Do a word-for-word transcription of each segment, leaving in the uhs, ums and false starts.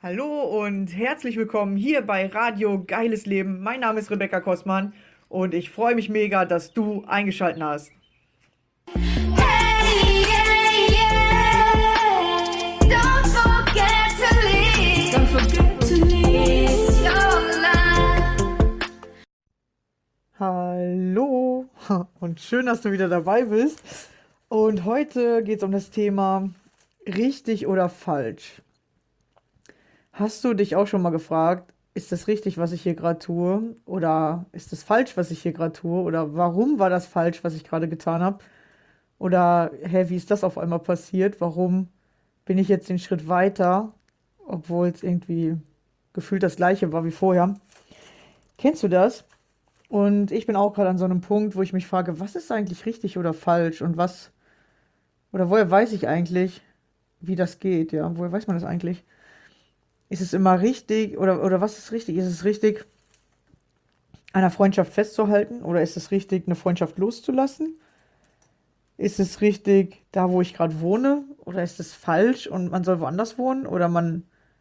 Hallo und herzlich willkommen hier bei Radio Geiles Leben. Mein Name ist Rebecca Kossmann und ich freue mich mega, dass du eingeschaltet hast. Hey, yeah, yeah. Don't forget to leave. Don't forget to leave. It's your life. Hallo und schön, dass du wieder dabei bist. Und heute geht es um das Thema richtig oder falsch. Hast du dich auch schon mal gefragt, ist das richtig, was ich hier gerade tue? Oder ist das falsch, was ich hier gerade tue? Oder warum war das falsch, was ich gerade getan habe? Oder, hä, wie ist das auf einmal passiert? Warum bin ich jetzt den Schritt weiter, obwohl es irgendwie gefühlt das gleiche war wie vorher? Kennst du das? Und ich bin auch gerade an so einem Punkt, wo ich mich frage, was ist eigentlich richtig oder falsch? Und was, oder woher weiß ich eigentlich, wie das geht? Ja, woher weiß man das eigentlich? Ist es immer richtig oder, oder was ist richtig? Ist es richtig, an einer Freundschaft festzuhalten oder ist es richtig, eine Freundschaft loszulassen? Ist es richtig, da wo ich gerade wohne oder ist es falsch und man soll woanders wohnen oder man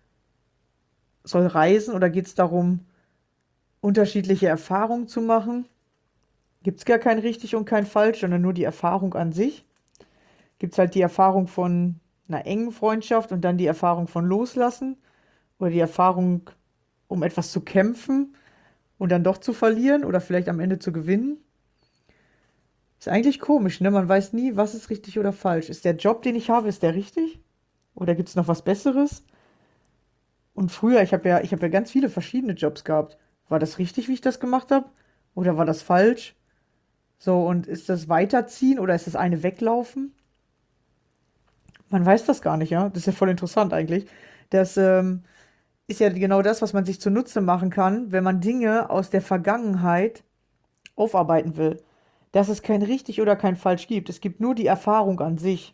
soll reisen oder geht es darum, unterschiedliche Erfahrungen zu machen? Gibt es gar kein richtig und kein falsch, sondern nur die Erfahrung an sich? Gibt es halt die Erfahrung von einer engen Freundschaft und dann die Erfahrung von Loslassen? Oder die Erfahrung, um etwas zu kämpfen und dann doch zu verlieren oder vielleicht am Ende zu gewinnen. Ist eigentlich komisch, ne? Man weiß nie, was ist richtig oder falsch. Ist der Job, den ich habe, ist der richtig? Oder gibt es noch was Besseres? Und früher, ich habe ja, ich habe ja ganz viele verschiedene Jobs gehabt. War das richtig, wie ich das gemacht habe? Oder war das falsch? So, und ist das Weiterziehen oder ist das eine Weglaufen? Man weiß das gar nicht, ja? Das ist ja voll interessant eigentlich. Das, ähm, ist ja genau das, was man sich zunutze machen kann, wenn man Dinge aus der Vergangenheit aufarbeiten will. Dass es kein richtig oder kein falsch gibt. Es gibt nur die Erfahrung an sich.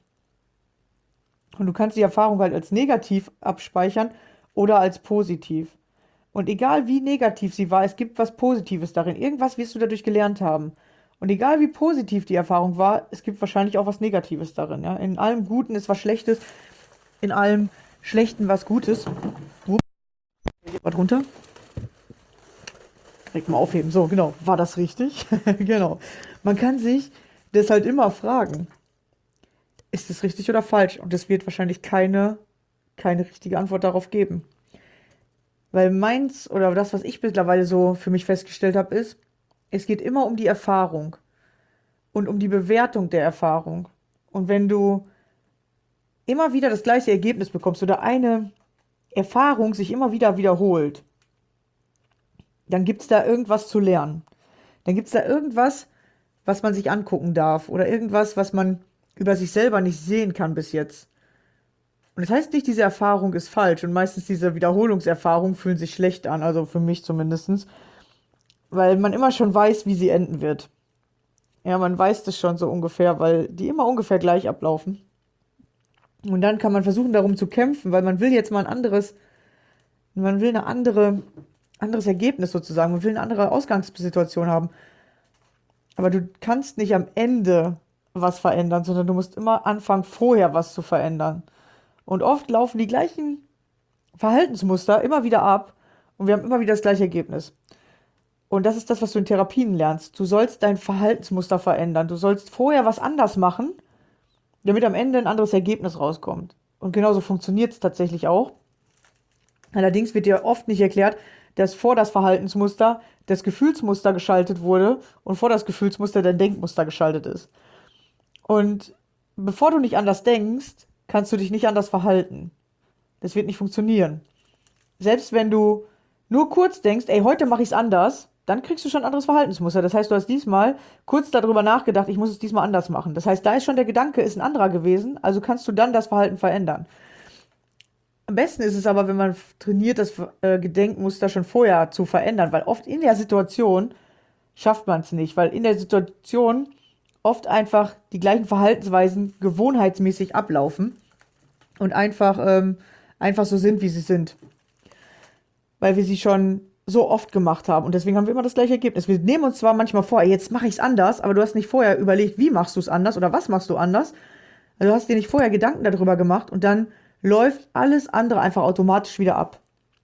Und du kannst die Erfahrung halt als negativ abspeichern oder als positiv. Und egal wie negativ sie war, es gibt was Positives darin. Irgendwas wirst du dadurch gelernt haben. Und egal wie positiv die Erfahrung war, es gibt wahrscheinlich auch was Negatives darin. Ja? In allem Guten ist was Schlechtes, in allem Schlechten was Gutes. Was runter? Direkt mal aufheben. So, genau. War das richtig? Genau. Man kann sich das halt immer fragen. Ist es richtig oder falsch? Und es wird wahrscheinlich keine, keine richtige Antwort darauf geben. Weil meins oder das, was ich mittlerweile so für mich festgestellt habe, ist, es geht immer um die Erfahrung und um die Bewertung der Erfahrung. Und wenn du immer wieder das gleiche Ergebnis bekommst oder eine Erfahrung sich immer wieder wiederholt, dann gibt es da irgendwas zu lernen. Dann gibt es da irgendwas, was man sich angucken darf oder irgendwas, was man über sich selber nicht sehen kann bis jetzt. Und das heißt nicht, diese Erfahrung ist falsch und meistens diese Wiederholungserfahrungen fühlen sich schlecht an, also für mich zumindest, weil man immer schon weiß, wie sie enden wird. Ja, man weiß das schon so ungefähr, weil die immer ungefähr gleich ablaufen. Und dann kann man versuchen, darum zu kämpfen, weil man will jetzt mal ein anderes, man will eine andere, anderes Ergebnis sozusagen, man will eine andere Ausgangssituation haben. Aber du kannst nicht am Ende was verändern, sondern du musst immer anfangen, vorher was zu verändern. Und oft laufen die gleichen Verhaltensmuster immer wieder ab und wir haben immer wieder das gleiche Ergebnis. Und das ist das, was du in Therapien lernst. Du sollst dein Verhaltensmuster verändern. Du sollst vorher was anders machen, damit am Ende ein anderes Ergebnis rauskommt. Und genauso funktioniert es tatsächlich auch. Allerdings wird dir oft nicht erklärt, dass vor das Verhaltensmuster das Gefühlsmuster geschaltet wurde und vor das Gefühlsmuster dein Denkmuster geschaltet ist. Und bevor du nicht anders denkst, kannst du dich nicht anders verhalten. Das wird nicht funktionieren. Selbst wenn du nur kurz denkst, ey, heute mache ich es anders, dann kriegst du schon ein anderes Verhaltensmuster. Das heißt, du hast diesmal kurz darüber nachgedacht, ich muss es diesmal anders machen. Das heißt, da ist schon der Gedanke, ist ein anderer gewesen, also kannst du dann das Verhalten verändern. Am besten ist es aber, wenn man trainiert, das äh, Gedenkmuster schon vorher zu verändern, weil oft in der Situation schafft man es nicht, weil in der Situation oft einfach die gleichen Verhaltensweisen gewohnheitsmäßig ablaufen und einfach, ähm, einfach so sind, wie sie sind. Weil wir sie schon so oft gemacht haben und deswegen haben wir immer das gleiche Ergebnis. Wir nehmen uns zwar manchmal vor, ey, jetzt mache ich es anders, aber du hast nicht vorher überlegt, wie machst du es anders oder was machst du anders. Also du hast dir nicht vorher Gedanken darüber gemacht und dann läuft alles andere einfach automatisch wieder ab.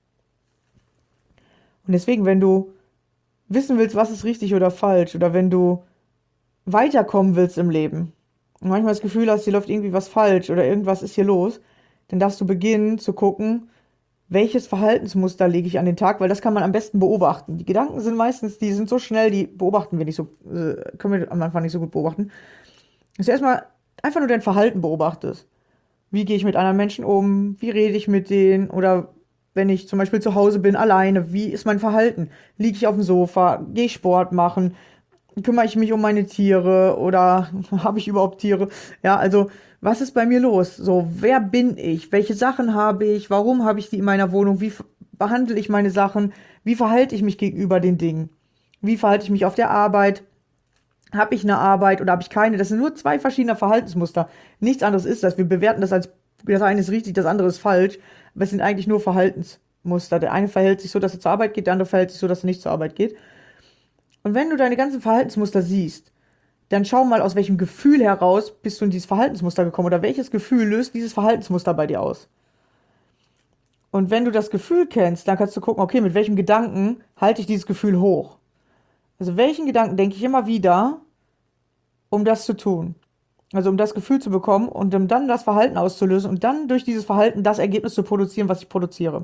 Und deswegen, wenn du wissen willst, was ist richtig oder falsch, oder wenn du weiterkommen willst im Leben und manchmal das Gefühl hast, hier läuft irgendwie was falsch oder irgendwas ist hier los, dann darfst du beginnen zu gucken, welches Verhaltensmuster lege ich an den Tag, weil das kann man am besten beobachten. Die Gedanken sind meistens, die sind so schnell, die beobachten wir nicht so, äh, können wir am Anfang nicht so gut beobachten. Dass du erstmal einfach nur dein Verhalten beobachtest. Wie gehe ich mit anderen Menschen um? Wie rede ich mit denen? Oder wenn ich zum Beispiel zu Hause bin, alleine, wie ist mein Verhalten? Liege ich auf dem Sofa? Gehe ich Sport machen? Kümmere ich mich um meine Tiere? Oder habe ich überhaupt Tiere? Ja, also, was ist bei mir los? So, wer bin ich? Welche Sachen habe ich? Warum habe ich die in meiner Wohnung? Wie behandle ich meine Sachen? Wie verhalte ich mich gegenüber den Dingen? Wie verhalte ich mich auf der Arbeit? Habe ich eine Arbeit oder habe ich keine? Das sind nur zwei verschiedene Verhaltensmuster. Nichts anderes ist das. Wir bewerten das als, das eine ist richtig, das andere ist falsch. Aber es sind eigentlich nur Verhaltensmuster. Der eine verhält sich so, dass er zur Arbeit geht, der andere verhält sich so, dass er nicht zur Arbeit geht. Und wenn du deine ganzen Verhaltensmuster siehst, dann schau mal, aus welchem Gefühl heraus bist du in dieses Verhaltensmuster gekommen oder welches Gefühl löst dieses Verhaltensmuster bei dir aus. Und wenn du das Gefühl kennst, dann kannst du gucken, okay, mit welchem Gedanken halte ich dieses Gefühl hoch? Also welchen Gedanken denke ich immer wieder, um das zu tun? Also um das Gefühl zu bekommen und um dann das Verhalten auszulösen und dann durch dieses Verhalten das Ergebnis zu produzieren, was ich produziere.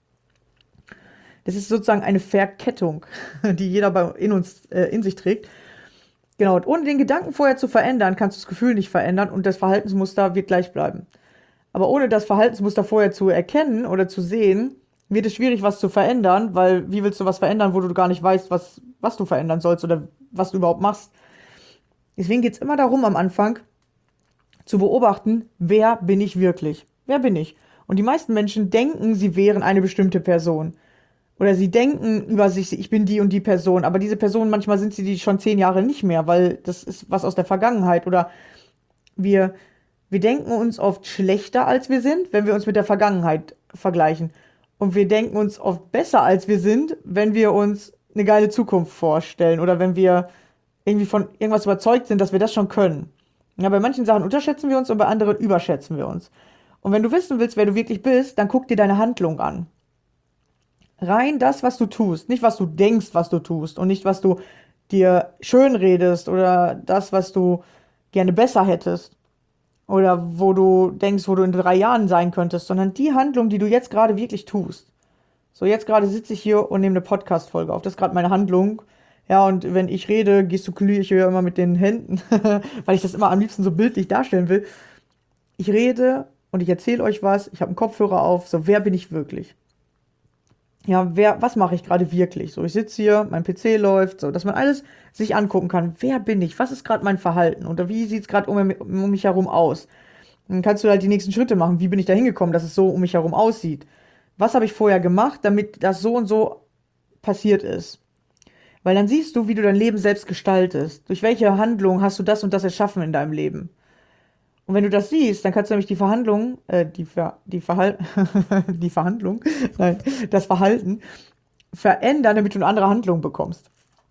Das ist sozusagen eine Verkettung, die jeder bei, in uns äh, in sich trägt. Genau, und ohne den Gedanken vorher zu verändern, kannst du das Gefühl nicht verändern und das Verhaltensmuster wird gleich bleiben. Aber ohne das Verhaltensmuster vorher zu erkennen oder zu sehen, wird es schwierig, was zu verändern, weil wie willst du was verändern, wo du gar nicht weißt, was, was du verändern sollst oder was du überhaupt machst. Deswegen geht es immer darum, am Anfang zu beobachten, wer bin ich wirklich? Wer bin ich? Und die meisten Menschen denken, sie wären eine bestimmte Person. Oder sie denken über sich, ich bin die und die Person, aber diese Person, manchmal sind sie die schon zehn Jahre nicht mehr, weil das ist was aus der Vergangenheit. Oder wir, wir denken uns oft schlechter, als wir sind, wenn wir uns mit der Vergangenheit vergleichen. Und wir denken uns oft besser, als wir sind, wenn wir uns eine geile Zukunft vorstellen oder wenn wir irgendwie von irgendwas überzeugt sind, dass wir das schon können. Ja, bei manchen Sachen unterschätzen wir uns und bei anderen überschätzen wir uns. Und wenn du wissen willst, wer du wirklich bist, dann guck dir deine Handlung an. Rein das, was du tust, nicht was du denkst, was du tust und nicht was du dir schön redest oder das, was du gerne besser hättest oder wo du denkst, wo du in drei Jahren sein könntest, sondern die Handlung, die du jetzt gerade wirklich tust. So, jetzt gerade sitze ich hier und nehme eine Podcast-Folge auf. Das ist gerade meine Handlung. Ja, und wenn ich rede, gestikuliere ich ja immer mit den Händen, weil ich das immer am liebsten so bildlich darstellen will. Ich rede und ich erzähle euch was, ich habe einen Kopfhörer auf, so, wer bin ich wirklich? Ja, wer, was mache ich gerade wirklich? So, ich sitze hier, mein P C läuft, so, dass man alles sich angucken kann. Wer bin ich? Was ist gerade mein Verhalten? Oder wie sieht es gerade um, um mich herum aus? Dann kannst du halt die nächsten Schritte machen. Wie bin ich da hingekommen, dass es so um mich herum aussieht? Was habe ich vorher gemacht, damit das so und so passiert ist? Weil dann siehst du, wie du dein Leben selbst gestaltest. Durch welche Handlung hast du das und das erschaffen in deinem Leben? Und wenn du das siehst, dann kannst du nämlich die Verhandlung, äh, die, Ver, die, Verhal die Verhandlung, nein, das Verhalten verändern, damit du eine andere Handlung bekommst.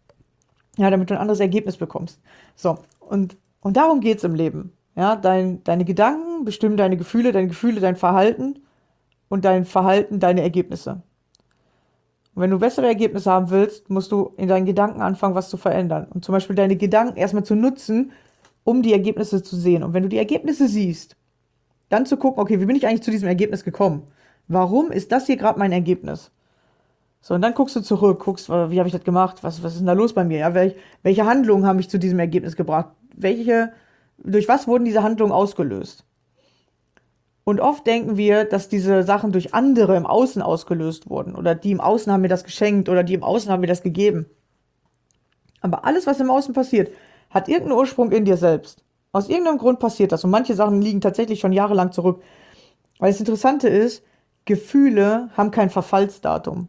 Ja, damit du ein anderes Ergebnis bekommst. So, und, und darum geht es im Leben. Ja, dein, deine Gedanken bestimmen deine Gefühle, deine Gefühle dein Verhalten und dein Verhalten deine Ergebnisse. Und wenn du bessere Ergebnisse haben willst, musst du in deinen Gedanken anfangen, was zu verändern. Und zum Beispiel deine Gedanken erstmal zu nutzen, um die Ergebnisse zu sehen. Und wenn du die Ergebnisse siehst, dann zu gucken, okay, wie bin ich eigentlich zu diesem Ergebnis gekommen? Warum ist das hier gerade mein Ergebnis? So, und dann guckst du zurück, guckst, wie habe ich das gemacht? Was, was ist denn da los bei mir? Ja, welch, welche Handlungen haben mich zu diesem Ergebnis gebracht? Welche, durch was wurden diese Handlungen ausgelöst? Und oft denken wir, dass diese Sachen durch andere im Außen ausgelöst wurden. Oder die im Außen haben mir das geschenkt oder die im Außen haben mir das gegeben. Aber alles, was im Außen passiert, hat irgendeinen Ursprung in dir selbst. Aus irgendeinem Grund passiert das. Und manche Sachen liegen tatsächlich schon jahrelang zurück. Weil das Interessante ist, Gefühle haben kein Verfallsdatum.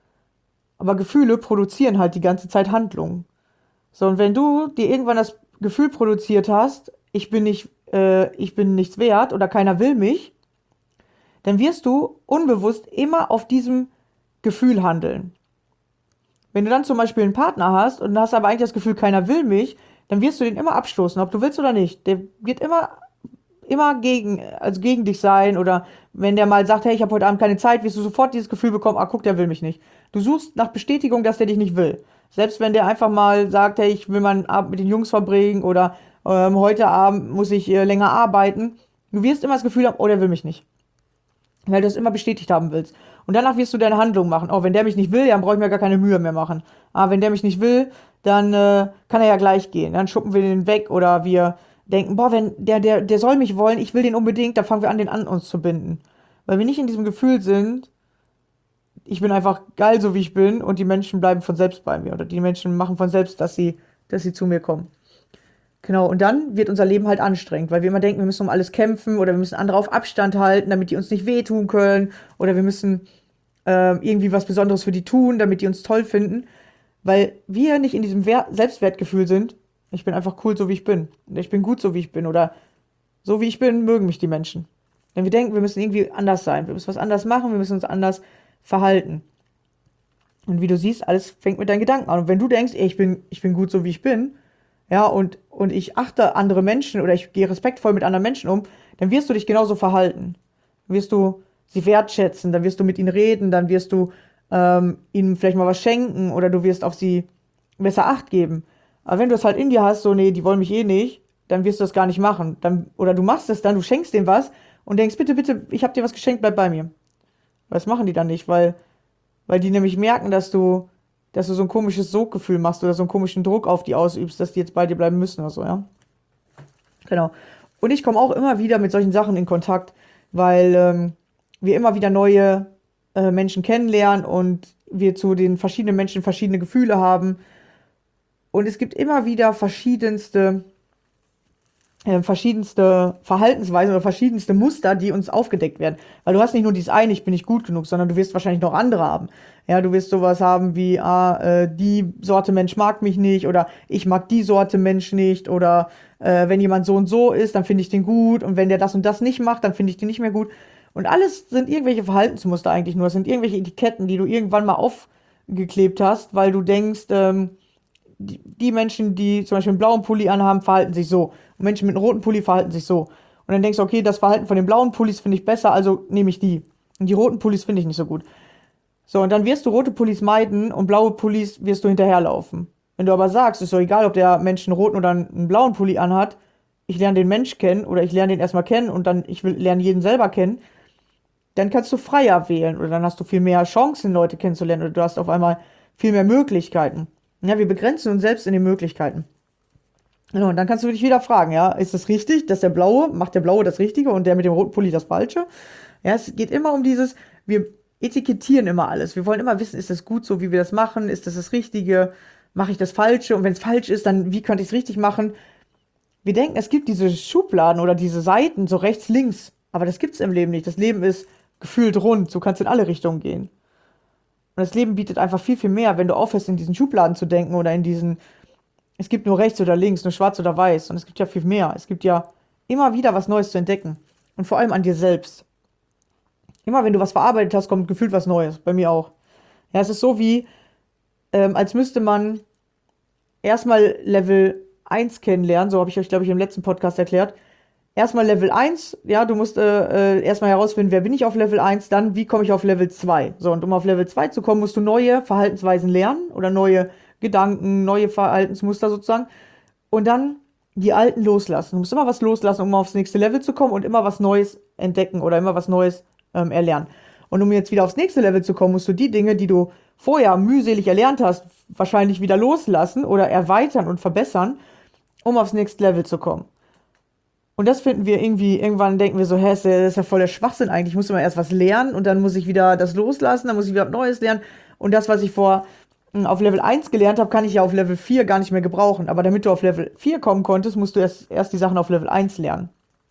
Aber Gefühle produzieren halt die ganze Zeit Handlungen. So, und wenn du dir irgendwann das Gefühl produziert hast, ich bin nicht, äh, ich bin nichts wert oder keiner will mich, dann wirst du unbewusst immer auf diesem Gefühl handeln. Wenn du dann zum Beispiel einen Partner hast und hast aber eigentlich das Gefühl, keiner will mich, dann wirst du den immer abstoßen, ob du willst oder nicht. Der wird immer immer gegen, also gegen dich sein oder wenn der mal sagt, hey, ich habe heute Abend keine Zeit, wirst du sofort dieses Gefühl bekommen, ah, guck, der will mich nicht. Du suchst nach Bestätigung, dass der dich nicht will. Selbst wenn der einfach mal sagt, hey, ich will meinen Abend mit den Jungs verbringen oder ähm, heute Abend muss ich äh, länger arbeiten. Du wirst immer das Gefühl haben, oh, der will mich nicht. Weil du es immer bestätigt haben willst. Und danach wirst du deine Handlung machen. Oh, wenn der mich nicht will, dann brauche ich mir gar keine Mühe mehr machen. Ah, wenn der mich nicht will, dann äh, kann er ja gleich gehen. Dann schuppen wir den weg oder wir denken, boah, wenn der, der, der soll mich wollen, ich will den unbedingt, dann fangen wir an, den an uns zu binden. Weil wir nicht in diesem Gefühl sind, ich bin einfach geil, so wie ich bin und die Menschen bleiben von selbst bei mir oder die Menschen machen von selbst, dass sie, dass sie zu mir kommen. Genau, und dann wird unser Leben halt anstrengend, weil wir immer denken, wir müssen um alles kämpfen oder wir müssen andere auf Abstand halten, damit die uns nicht wehtun können oder wir müssen äh, irgendwie was Besonderes für die tun, damit die uns toll finden, weil wir nicht in diesem Wer Selbstwertgefühl sind, ich bin einfach cool, so wie ich bin oder ich bin gut, so wie ich bin oder so wie ich bin, mögen mich die Menschen. Denn wir denken, wir müssen irgendwie anders sein, wir müssen was anders machen, wir müssen uns anders verhalten. Und wie du siehst, alles fängt mit deinen Gedanken an. Und wenn du denkst, ey, ich bin, ich bin gut, so wie ich bin, ja, und, und ich achte andere Menschen oder ich gehe respektvoll mit anderen Menschen um, dann wirst du dich genauso verhalten. Dann wirst du sie wertschätzen, dann wirst du mit ihnen reden, dann wirst du ähm, ihnen vielleicht mal was schenken oder du wirst auf sie besser Acht geben. Aber wenn du es halt in dir hast, so, nee, die wollen mich eh nicht, dann wirst du das gar nicht machen. Dann, oder du machst es dann, du schenkst denen was und denkst, bitte, bitte, ich habe dir was geschenkt, bleib bei mir. Das machen die dann nicht, weil, weil die nämlich merken, dass du, dass du so ein komisches Soggefühl machst oder so einen komischen Druck auf die ausübst, dass die jetzt bei dir bleiben müssen oder so, ja. Genau. Und ich komme auch immer wieder mit solchen Sachen in Kontakt, weil ähm, wir immer wieder neue äh, Menschen kennenlernen und wir zu den verschiedenen Menschen verschiedene Gefühle haben. Und es gibt immer wieder verschiedenste äh, verschiedenste Verhaltensweisen oder verschiedenste Muster, die uns aufgedeckt werden. Weil du hast nicht nur dieses eine, ich bin nicht gut genug, sondern du wirst wahrscheinlich noch andere haben. Ja, du wirst sowas haben wie, ah, äh, die Sorte Mensch mag mich nicht oder ich mag die Sorte Mensch nicht oder äh, wenn jemand so und so ist, dann finde ich den gut und wenn der das und das nicht macht, dann finde ich den nicht mehr gut. Und alles sind irgendwelche Verhaltensmuster eigentlich nur. Es sind irgendwelche Etiketten, die du irgendwann mal aufgeklebt hast, weil du denkst, ähm, die, die Menschen, die zum Beispiel einen blauen Pulli anhaben, verhalten sich so. Und Menschen mit einem roten Pulli verhalten sich so. Und dann denkst du, okay, das Verhalten von den blauen Pullis finde ich besser, also nehme ich die. Und die roten Pullis finde ich nicht so gut. So, und dann wirst du rote Pullis meiden und blaue Pullis wirst du hinterherlaufen. Wenn du aber sagst, ist doch egal, ob der Mensch einen roten oder einen blauen Pulli anhat, ich lerne den Mensch kennen oder ich lerne den erstmal kennen und dann ich will lerne jeden selber kennen, dann kannst du freier wählen oder dann hast du viel mehr Chancen, Leute kennenzulernen oder du hast auf einmal viel mehr Möglichkeiten. Ja, wir begrenzen uns selbst in den Möglichkeiten. Genau, und dann kannst du dich wieder fragen, ja, ist das richtig, dass der Blaue, macht der Blaue das Richtige und der mit dem roten Pulli das Falsche? Ja, es geht immer um dieses, wir etikettieren immer alles. Wir wollen immer wissen, ist das gut so, wie wir das machen? Ist das das Richtige? Mache ich das Falsche? Und wenn es falsch ist, dann wie könnte ich es richtig machen? Wir denken, es gibt diese Schubladen oder diese Seiten, so rechts, links. Aber das gibt es im Leben nicht. Das Leben ist gefühlt rund. Du kannst in alle Richtungen gehen. Und das Leben bietet einfach viel, viel mehr, wenn du aufhörst, in diesen Schubladen zu denken oder in diesen, es gibt nur rechts oder links, nur schwarz oder weiß. Und es gibt ja viel mehr. Es gibt ja immer wieder was Neues zu entdecken. Und vor allem an dir selbst. Immer wenn du was verarbeitet hast, kommt gefühlt was Neues. Bei mir auch. Ja, es ist so wie, ähm, als müsste man erstmal Level eins kennenlernen. So habe ich euch, glaube ich, im letzten Podcast erklärt. Erstmal Level eins, ja, du musst äh, äh, erstmal herausfinden, wer bin ich auf Level eins, dann wie komme ich auf Level zwei. So, und um auf Level zwei zu kommen, musst du neue Verhaltensweisen lernen oder neue Gedanken, neue Verhaltensmuster sozusagen. Und dann die alten loslassen. Du musst immer was loslassen, um aufs nächste Level zu kommen und immer was Neues entdecken oder immer was Neues ähm, erlernen. Und um jetzt wieder aufs nächste Level zu kommen, musst du die Dinge, die du vorher mühselig erlernt hast, wahrscheinlich wieder loslassen oder erweitern und verbessern, um aufs nächste Level zu kommen. Und das finden wir irgendwie, irgendwann denken wir so, hä, das ist ja voll der Schwachsinn eigentlich. Ich muss immer erst was lernen und dann muss ich wieder das loslassen, dann muss ich wieder was Neues lernen. Und das, was ich vor auf Level eins gelernt habe, kann ich ja auf Level vier gar nicht mehr gebrauchen. Aber damit du auf Level vier kommen konntest, musst du erst, erst die Sachen auf Level eins lernen.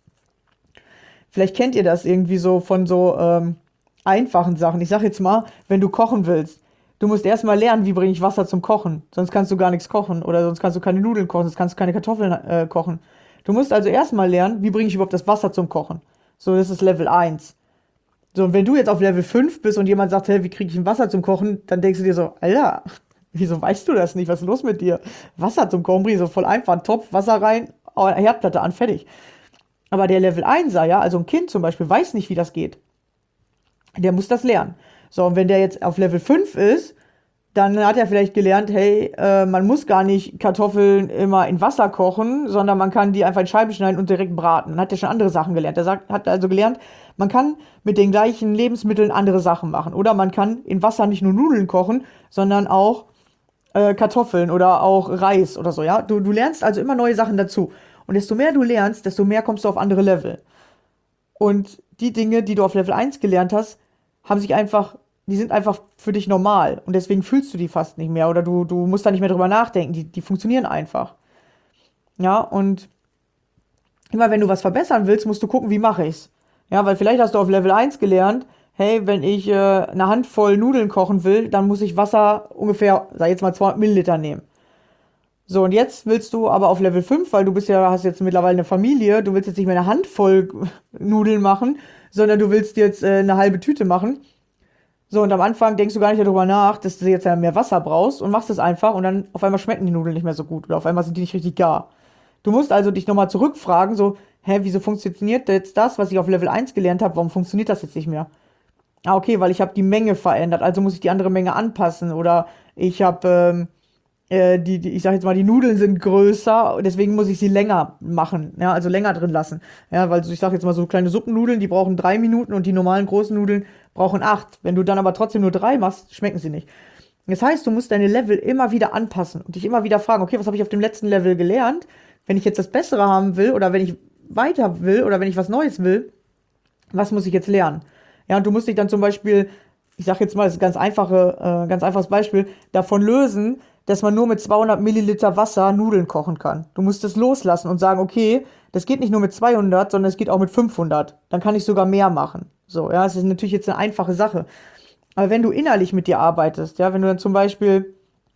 Vielleicht kennt ihr das irgendwie so von so ähm, einfachen Sachen. Ich sag jetzt mal, wenn du kochen willst, du musst erstmal lernen, wie bringe ich Wasser zum Kochen. Sonst kannst du gar nichts kochen oder sonst kannst du keine Nudeln kochen, sonst kannst du keine Kartoffeln äh, kochen. Du musst also erstmal lernen, wie bringe ich überhaupt das Wasser zum Kochen. So, das ist Level eins. So, und wenn du jetzt auf Level fünf bist und jemand sagt, hey, wie kriege ich ein Wasser zum Kochen, dann denkst du dir so, Alter, wieso weißt du das nicht? Was ist los mit dir? Wasser zum Kochen, bring so voll einfach, Topf, Wasser rein, Herdplatte an, fertig. Aber der Level Einser, ja, also ein Kind zum Beispiel, weiß nicht, wie das geht. Der muss das lernen. So, und wenn der jetzt auf Level fünf ist, dann hat er vielleicht gelernt, hey, äh, man muss gar nicht Kartoffeln immer in Wasser kochen, sondern man kann die einfach in Scheiben schneiden und direkt braten. Dann hat er schon andere Sachen gelernt. Er sagt, hat also gelernt, man kann mit den gleichen Lebensmitteln andere Sachen machen. Oder man kann in Wasser nicht nur Nudeln kochen, sondern auch äh, Kartoffeln oder auch Reis oder so, ja. Du, du lernst also immer neue Sachen dazu. Und desto mehr du lernst, desto mehr kommst du auf andere Level. Und die Dinge, die du auf Level eins gelernt hast, haben sich einfach, die sind einfach für dich normal. Und deswegen fühlst du die fast nicht mehr. Oder du, du musst da nicht mehr drüber nachdenken. Die, die funktionieren einfach. Ja, und immer wenn du was verbessern willst, musst du gucken, wie mache ich's. Ja, weil vielleicht hast du auf Level eins gelernt, hey, wenn ich äh, eine Handvoll Nudeln kochen will, dann muss ich Wasser ungefähr, sag ich jetzt mal zweihundert Milliliter nehmen. So, und jetzt willst du aber auf Level fünf, weil du bist ja, hast jetzt mittlerweile eine Familie, du willst jetzt nicht mehr eine Handvoll Nudeln machen, sondern du willst jetzt äh, eine halbe Tüte machen. So, und am Anfang denkst du gar nicht darüber nach, dass du jetzt ja mehr Wasser brauchst und machst es einfach und dann auf einmal schmecken die Nudeln nicht mehr so gut oder auf einmal sind die nicht richtig gar. Du musst also dich nochmal zurückfragen, so, hä, wieso funktioniert jetzt das, was ich auf Level eins gelernt habe, warum funktioniert das jetzt nicht mehr? Ah, okay, weil ich habe die Menge verändert, also muss ich die andere Menge anpassen oder ich habe, ähm, äh, die, die, ich sag jetzt mal, die Nudeln sind größer, deswegen muss ich sie länger machen, ja, also länger drin lassen. Ja, weil so, ich sag jetzt mal so kleine Suppennudeln, die brauchen drei Minuten und die normalen großen Nudeln brauchen acht. Wenn du dann aber trotzdem nur drei machst, schmecken sie nicht. Das heißt, du musst deine Level immer wieder anpassen und dich immer wieder fragen, okay, was habe ich auf dem letzten Level gelernt? Wenn ich jetzt das Bessere haben will oder wenn ich weiter will oder wenn ich was Neues will, was muss ich jetzt lernen? Ja, und du musst dich dann zum Beispiel, ich sag jetzt mal, das ist ein ganz einfache, äh, ganz einfaches Beispiel, davon lösen, dass man nur mit zweihundert Milliliter Wasser Nudeln kochen kann. Du musst es loslassen und sagen, okay, das geht nicht nur mit zweihundert, sondern es geht auch mit fünfhundert. Dann kann ich sogar mehr machen. So, ja, es ist natürlich jetzt eine einfache Sache. Aber wenn du innerlich mit dir arbeitest, ja, wenn du dann zum Beispiel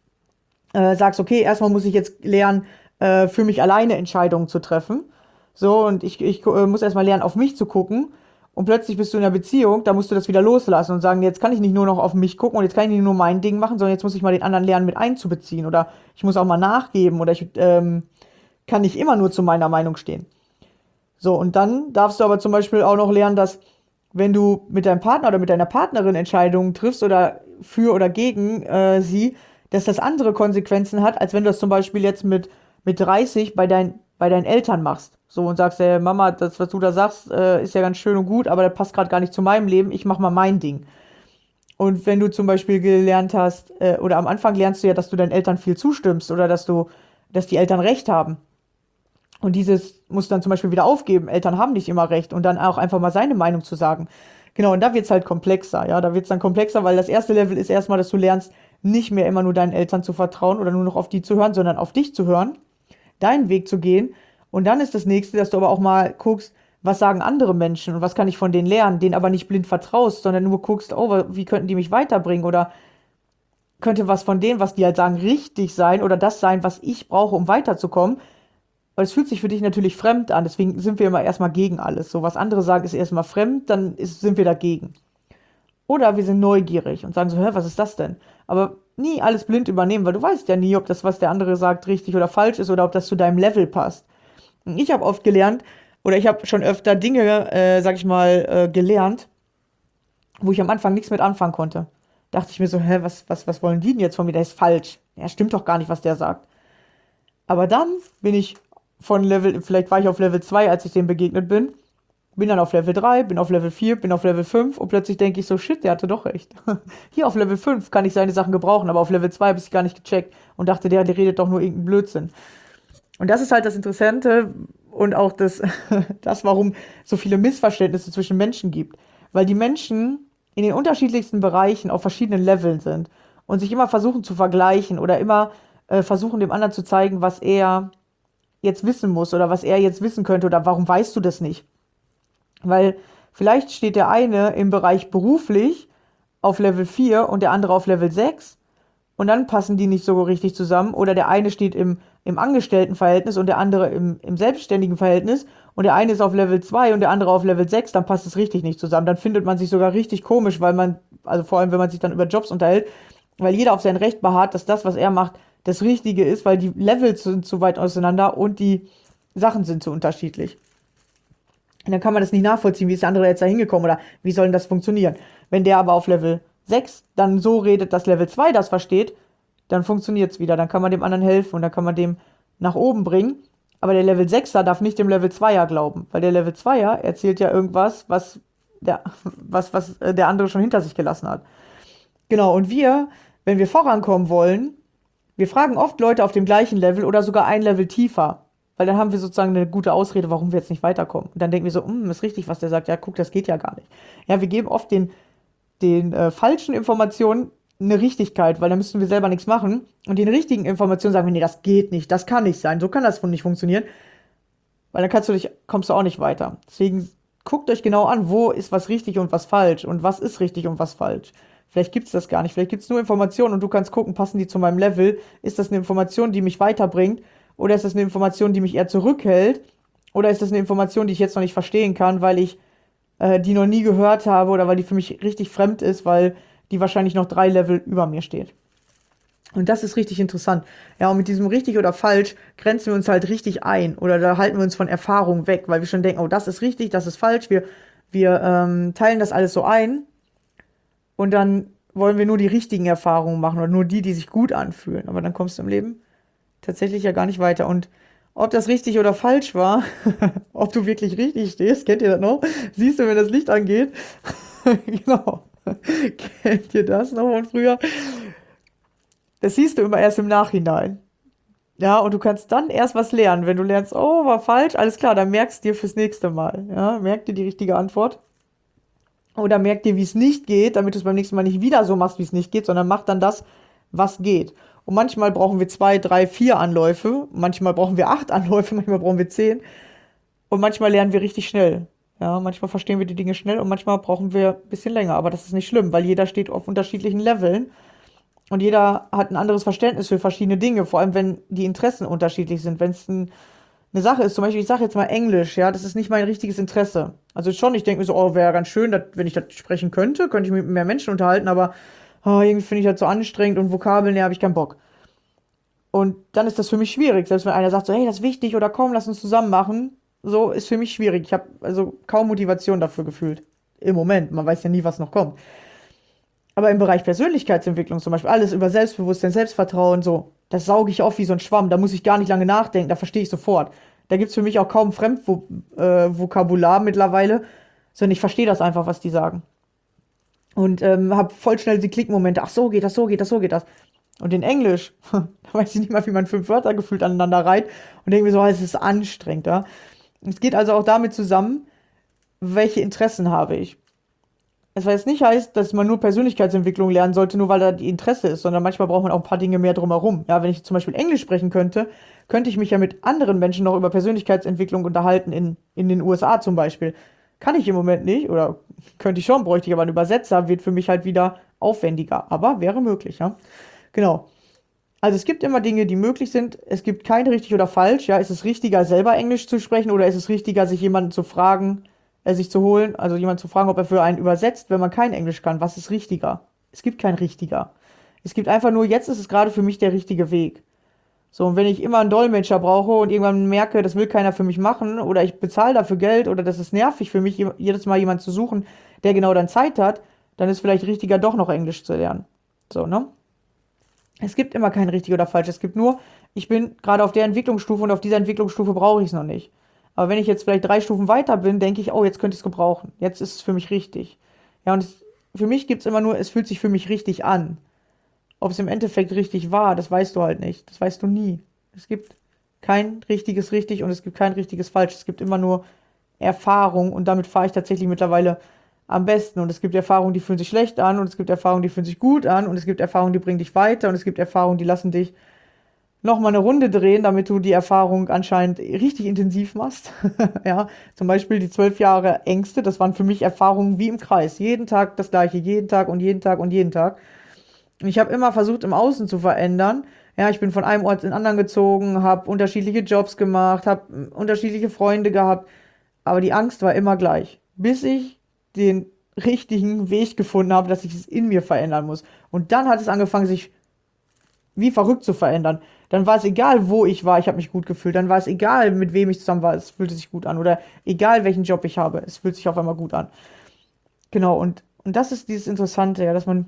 äh, sagst, okay, erstmal muss ich jetzt lernen, äh, für mich alleine Entscheidungen zu treffen. So, und ich, ich äh, muss erstmal lernen, auf mich zu gucken. Und plötzlich bist du in einer Beziehung, da musst du das wieder loslassen und sagen, jetzt kann ich nicht nur noch auf mich gucken und jetzt kann ich nicht nur mein Ding machen, sondern jetzt muss ich mal den anderen lernen, mit einzubeziehen. Oder ich muss auch mal nachgeben oder ich ähm, kann nicht immer nur zu meiner Meinung stehen. So, und dann darfst du aber zum Beispiel auch noch lernen, dass wenn du mit deinem Partner oder mit deiner Partnerin Entscheidungen triffst oder für oder gegen äh, sie, dass das andere Konsequenzen hat, als wenn du das zum Beispiel jetzt mit, mit dreißig bei, dein, bei deinen Eltern machst. So, und sagst, hey, Mama, das, was du da sagst, äh, ist ja ganz schön und gut, aber das passt gerade gar nicht zu meinem Leben, ich mach mal mein Ding. Und wenn du zum Beispiel gelernt hast, äh, oder am Anfang lernst du ja, dass du deinen Eltern viel zustimmst oder dass du, dass die Eltern Recht haben. Und dieses musst du dann zum Beispiel wieder aufgeben. Eltern haben nicht immer recht und dann auch einfach mal seine Meinung zu sagen. Genau, und da wird's halt komplexer, ja, da wird's dann komplexer, weil das erste Level ist erstmal, dass du lernst, nicht mehr immer nur deinen Eltern zu vertrauen oder nur noch auf die zu hören, sondern auf dich zu hören, deinen Weg zu gehen. Und dann ist das nächste, dass du aber auch mal guckst, was sagen andere Menschen und was kann ich von denen lernen, denen aber nicht blind vertraust, sondern nur guckst, oh, wie könnten die mich weiterbringen oder könnte was von denen, was die halt sagen, richtig sein oder das sein, was ich brauche, um weiterzukommen. Weil es fühlt sich für dich natürlich fremd an, deswegen sind wir immer erstmal gegen alles. So, was andere sagen, ist erstmal fremd, dann ist, sind wir dagegen. Oder wir sind neugierig und sagen so, hä, was ist das denn? Aber nie alles blind übernehmen, weil du weißt ja nie, ob das, was der andere sagt, richtig oder falsch ist oder ob das zu deinem Level passt. Und ich habe oft gelernt, oder ich habe schon öfter Dinge, äh, sag ich mal, äh, gelernt, wo ich am Anfang nichts mit anfangen konnte. Dachte ich mir so, hä, was, was, was wollen die denn jetzt von mir? Der ist falsch. Ja, stimmt doch gar nicht, was der sagt. Aber dann bin ich von Level, vielleicht war ich auf Level zwei, als ich dem begegnet bin, bin dann auf Level drei, bin auf Level vier, bin auf Level fünf und plötzlich denke ich so, shit, der hatte doch recht. Hier auf Level fünf kann ich seine Sachen gebrauchen, aber auf Level zwei habe ich gar nicht gecheckt und dachte, der, der redet doch nur irgendeinen Blödsinn. Und das ist halt das Interessante und auch das, das, warum so viele Missverständnisse zwischen Menschen gibt. Weil die Menschen in den unterschiedlichsten Bereichen auf verschiedenen Leveln sind und sich immer versuchen zu vergleichen oder immer äh, versuchen, dem anderen zu zeigen, was er jetzt wissen muss oder was er jetzt wissen könnte oder warum weißt du das nicht? Weil vielleicht steht der eine im Bereich beruflich auf Level vier und der andere auf Level sechs und dann passen die nicht so richtig zusammen oder der eine steht im, im Angestelltenverhältnis und der andere im, im selbstständigen Verhältnis und der eine ist auf Level zwei und der andere auf Level sechs, dann passt es richtig nicht zusammen. Dann findet man sich sogar richtig komisch, weil man, also vor allem, wenn man sich dann über Jobs unterhält, weil jeder auf sein Recht beharrt, dass das, was er macht, das Richtige ist, weil die Levels sind zu weit auseinander und die Sachen sind zu unterschiedlich. Und dann kann man das nicht nachvollziehen, wie ist der andere jetzt da hingekommen oder wie soll denn das funktionieren. Wenn der aber auf Level sechs dann so redet, dass Level zwei das versteht, dann funktioniert es wieder. Dann kann man dem anderen helfen und dann kann man dem nach oben bringen. Aber der Level sechser darf nicht dem Level zweier glauben, weil der Level zweier erzählt ja irgendwas, was der, was, was äh, der andere schon hinter sich gelassen hat. Genau, und wir, wenn wir vorankommen wollen, wir fragen oft Leute auf dem gleichen Level oder sogar ein Level tiefer. Weil dann haben wir sozusagen eine gute Ausrede, warum wir jetzt nicht weiterkommen. Und dann denken wir so, hm, ist richtig, was der sagt. Ja, guck, das geht ja gar nicht. Ja, wir geben oft den, den äh, falschen Informationen eine Richtigkeit, weil dann müssten wir selber nichts machen. Und den richtigen Informationen sagen wir, nee, das geht nicht, das kann nicht sein, so kann das wohl nicht funktionieren. Weil dann kannst du dich, kommst du auch nicht weiter. Deswegen guckt euch genau an, wo ist was richtig und was falsch und was ist richtig und was falsch. Vielleicht gibt es das gar nicht, vielleicht gibt es nur Informationen und du kannst gucken, passen die zu meinem Level? Ist das eine Information, die mich weiterbringt? Oder ist das eine Information, die mich eher zurückhält? Oder ist das eine Information, die ich jetzt noch nicht verstehen kann, weil ich äh, die noch nie gehört habe oder weil die für mich richtig fremd ist, weil die wahrscheinlich noch drei Level über mir steht. Und das ist richtig interessant. Ja, und mit diesem richtig oder falsch grenzen wir uns halt richtig ein. Oder da halten wir uns von Erfahrung weg, weil wir schon denken, oh, das ist richtig, das ist falsch. Wir, wir ähm, teilen das alles so ein. Und dann wollen wir nur die richtigen Erfahrungen machen oder nur die, die sich gut anfühlen. Aber dann kommst du im Leben tatsächlich ja gar nicht weiter. Und ob das richtig oder falsch war, ob du wirklich richtig stehst, kennt ihr das noch? Siehst du, wenn das Licht angeht? Genau. Kennt ihr das noch von früher? Das siehst du immer erst im Nachhinein. Ja, und du kannst dann erst was lernen. Wenn du lernst, oh, war falsch, alles klar, dann merkst du dir fürs nächste Mal. Ja, merk dir die richtige Antwort. Oder merk dir, wie es nicht geht, damit du es beim nächsten Mal nicht wieder so machst, wie es nicht geht, sondern mach dann das, was geht. Und manchmal brauchen wir zwei, drei, vier Anläufe. Manchmal brauchen wir acht Anläufe, manchmal brauchen wir zehn. Und manchmal lernen wir richtig schnell. Ja, manchmal verstehen wir die Dinge schnell und manchmal brauchen wir ein bisschen länger. Aber das ist nicht schlimm, weil jeder steht auf unterschiedlichen Leveln. Und jeder hat ein anderes Verständnis für verschiedene Dinge, vor allem wenn die Interessen unterschiedlich sind. Wenn es ein, eine Sache ist, zum Beispiel, ich sage jetzt mal Englisch, ja, das ist nicht mein richtiges Interesse. Also schon, ich denke mir so, oh, wäre ganz schön, dass, wenn ich das sprechen könnte, könnte ich mich mit mehr Menschen unterhalten, aber oh, irgendwie finde ich das so anstrengend und Vokabeln, ja, habe ich keinen Bock. Und dann ist das für mich schwierig, selbst wenn einer sagt so, hey, das ist wichtig oder komm, lass uns zusammen machen, so ist für mich schwierig. Ich habe also kaum Motivation dafür gefühlt. Im Moment, man weiß ja nie, was noch kommt. Aber im Bereich Persönlichkeitsentwicklung zum Beispiel, alles über Selbstbewusstsein, Selbstvertrauen, so, das sauge ich auf wie so ein Schwamm. Da muss ich gar nicht lange nachdenken, da verstehe ich sofort. Da gibt es für mich auch kaum Fremdvokabular äh, mittlerweile, sondern ich verstehe das einfach, was die sagen. Und ähm, habe voll schnell die Klickmomente, ach so geht das, so geht das, so geht das. Und in Englisch, da weiß ich nicht mal, wie man fünf Wörter gefühlt aneinander reiht und denke mir so, es ist anstrengend. Ja? Es geht also auch damit zusammen, welche Interessen habe ich. Es was jetzt nicht heißt, dass man nur Persönlichkeitsentwicklung lernen sollte, nur weil da die Interesse ist, sondern manchmal braucht man auch ein paar Dinge mehr drumherum. Ja, wenn ich zum Beispiel Englisch sprechen könnte, könnte ich mich ja mit anderen Menschen noch über Persönlichkeitsentwicklung unterhalten, in, in den U S A zum Beispiel. Kann ich im Moment nicht, oder könnte ich schon, bräuchte ich aber einen Übersetzer, wird für mich halt wieder aufwendiger, aber wäre möglich, ja. Genau. Also es gibt immer Dinge, die möglich sind. Es gibt kein richtig oder falsch. Ja, ist es richtiger, selber Englisch zu sprechen oder ist es richtiger, sich jemanden zu fragen, äh, sich zu holen, also jemanden zu fragen, ob er für einen übersetzt, wenn man kein Englisch kann? Was ist richtiger? Es gibt kein richtiger. Es gibt einfach nur, jetzt ist es gerade für mich der richtige Weg. So, und wenn ich immer einen Dolmetscher brauche und irgendwann merke, das will keiner für mich machen oder ich bezahle dafür Geld oder das ist nervig für mich, jedes Mal jemanden zu suchen, der genau dann Zeit hat, dann ist vielleicht richtiger, doch noch Englisch zu lernen. So, ne? Es gibt immer kein richtig oder falsch. Es gibt nur, ich bin gerade auf der Entwicklungsstufe und auf dieser Entwicklungsstufe brauche ich es noch nicht. Aber wenn ich jetzt vielleicht drei Stufen weiter bin, denke ich, oh, jetzt könnte ich es gebrauchen. Jetzt ist es für mich richtig. Ja, und es, für mich gibt es immer nur, es fühlt sich für mich richtig an. Ob es im Endeffekt richtig war, das weißt du halt nicht. Das weißt du nie. Es gibt kein richtiges richtig und es gibt kein richtiges falsch. Es gibt immer nur Erfahrung und damit fahre ich tatsächlich mittlerweile am besten. Und es gibt Erfahrungen, die fühlen sich schlecht an und es gibt Erfahrungen, die fühlen sich gut an und es gibt Erfahrungen, die bringen dich weiter und es gibt Erfahrungen, die lassen dich nochmal eine Runde drehen, damit du die Erfahrung anscheinend richtig intensiv machst. Ja, zum Beispiel die zwölf Jahre Ängste, das waren für mich Erfahrungen wie im Kreis. Jeden Tag das Gleiche, jeden Tag und jeden Tag und jeden Tag. Und ich habe immer versucht, im Außen zu verändern. Ja, ich bin von einem Ort in den anderen gezogen, habe unterschiedliche Jobs gemacht, habe unterschiedliche Freunde gehabt, aber die Angst war immer gleich, bis ich den richtigen Weg gefunden habe, dass ich es in mir verändern muss. Und dann hat es angefangen, sich wie verrückt zu verändern. Dann war es egal, wo ich war, ich habe mich gut gefühlt. Dann war es egal, mit wem ich zusammen war, es fühlte sich gut an. Oder egal, welchen Job ich habe, es fühlt sich auf einmal gut an. Genau, und, und das ist dieses Interessante, ja, dass man,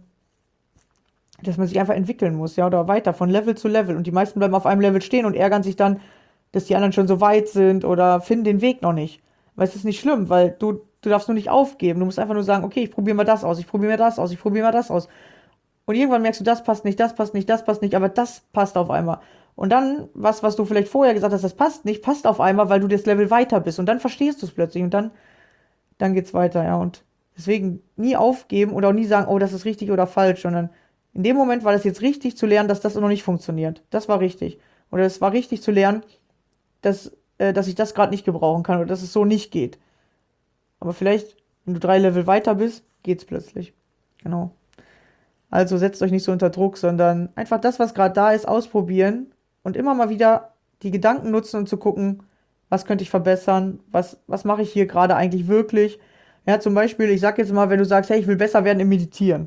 dass man sich einfach entwickeln muss, ja, oder weiter, von Level zu Level. Und die meisten bleiben auf einem Level stehen und ärgern sich dann, dass die anderen schon so weit sind oder finden den Weg noch nicht. Aber es ist nicht schlimm, weil du, du darfst nur nicht aufgeben. Du musst einfach nur sagen, okay, ich probiere mal das aus, ich probiere mal das aus, ich probiere mal das aus. Und irgendwann merkst du, das passt nicht, das passt nicht, das passt nicht, aber das passt auf einmal. Und dann, was, was du vielleicht vorher gesagt hast, das passt nicht, passt auf einmal, weil du das Level weiter bist. Und dann verstehst du es plötzlich und dann, dann geht's weiter, ja. Und deswegen nie aufgeben oder auch nie sagen, oh, das ist richtig oder falsch, sondern in dem Moment war das jetzt richtig zu lernen, dass das noch nicht funktioniert. Das war richtig. Oder es war richtig zu lernen, dass, äh, dass ich das gerade nicht gebrauchen kann oder dass es so nicht geht. Aber vielleicht, wenn du drei Level weiter bist, geht's plötzlich. Genau. Also setzt euch nicht so unter Druck, sondern einfach das, was gerade da ist, ausprobieren und immer mal wieder die Gedanken nutzen und zu gucken, was könnte ich verbessern, was, was mache ich hier gerade eigentlich wirklich. Ja, zum Beispiel, ich sag jetzt mal, wenn du sagst, hey, ich will besser werden im Meditieren.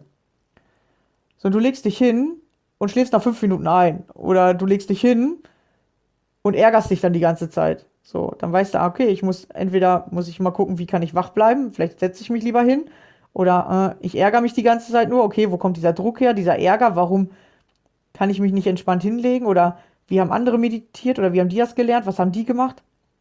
So, du legst dich hin und schläfst nach fünf Minuten ein. Oder du legst dich hin und ärgerst dich dann die ganze Zeit. So, dann weißt du, ah, okay, ich muss, entweder muss ich mal gucken, wie kann ich wach bleiben, vielleicht setze ich mich lieber hin. Oder äh, ich ärgere mich die ganze Zeit nur, okay, wo kommt dieser Druck her, dieser Ärger, warum kann ich mich nicht entspannt hinlegen? Oder wie haben andere meditiert oder wie haben die das gelernt, was haben die gemacht?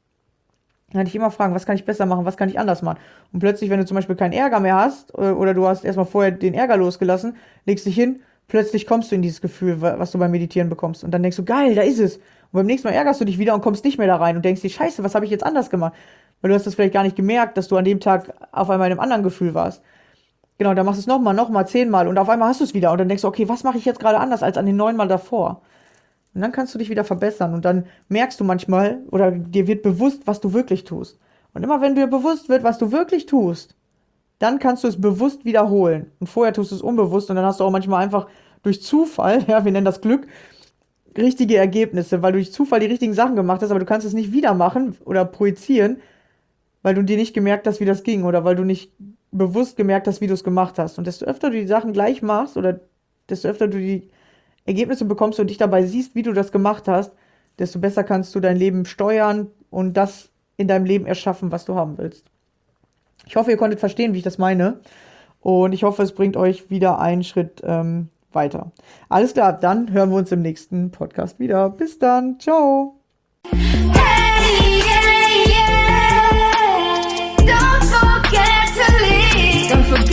Dann kann ich immer fragen, was kann ich besser machen, was kann ich anders machen? Und plötzlich, wenn du zum Beispiel keinen Ärger mehr hast, äh, oder du hast erstmal vorher den Ärger losgelassen, legst dich hin, plötzlich kommst du in dieses Gefühl, wa- was du beim Meditieren bekommst. Und dann denkst du, geil, da ist es. Und beim nächsten Mal ärgerst du dich wieder und kommst nicht mehr da rein und denkst dir, scheiße, was habe ich jetzt anders gemacht? Weil du hast das vielleicht gar nicht gemerkt, dass du an dem Tag auf einmal in einem anderen Gefühl warst. Genau, dann machst du es nochmal, nochmal, zehnmal und auf einmal hast du es wieder. Und dann denkst du, okay, was mache ich jetzt gerade anders als an den neunmal davor? Und dann kannst du dich wieder verbessern und dann merkst du manchmal oder dir wird bewusst, was du wirklich tust. Und immer wenn dir bewusst wird, was du wirklich tust, dann kannst du es bewusst wiederholen. Und vorher tust du es unbewusst und dann hast du auch manchmal einfach durch Zufall, ja, wir nennen das Glück, richtige Ergebnisse, weil du durch Zufall die richtigen Sachen gemacht hast, aber du kannst es nicht wieder machen oder projizieren, weil du dir nicht gemerkt hast, wie das ging oder weil du nicht bewusst gemerkt hast, wie du es gemacht hast. Und desto öfter du die Sachen gleich machst oder desto öfter du die Ergebnisse bekommst und dich dabei siehst, wie du das gemacht hast, desto besser kannst du dein Leben steuern und das in deinem Leben erschaffen, was du haben willst. Ich hoffe, ihr konntet verstehen, wie ich das meine. Und ich hoffe, es bringt euch wieder einen Schritt ähm, weiter. Alles klar, dann hören wir uns im nächsten Podcast wieder. Bis dann. Ciao. Hey, yeah, yeah. Don't forget to leave. Don't forget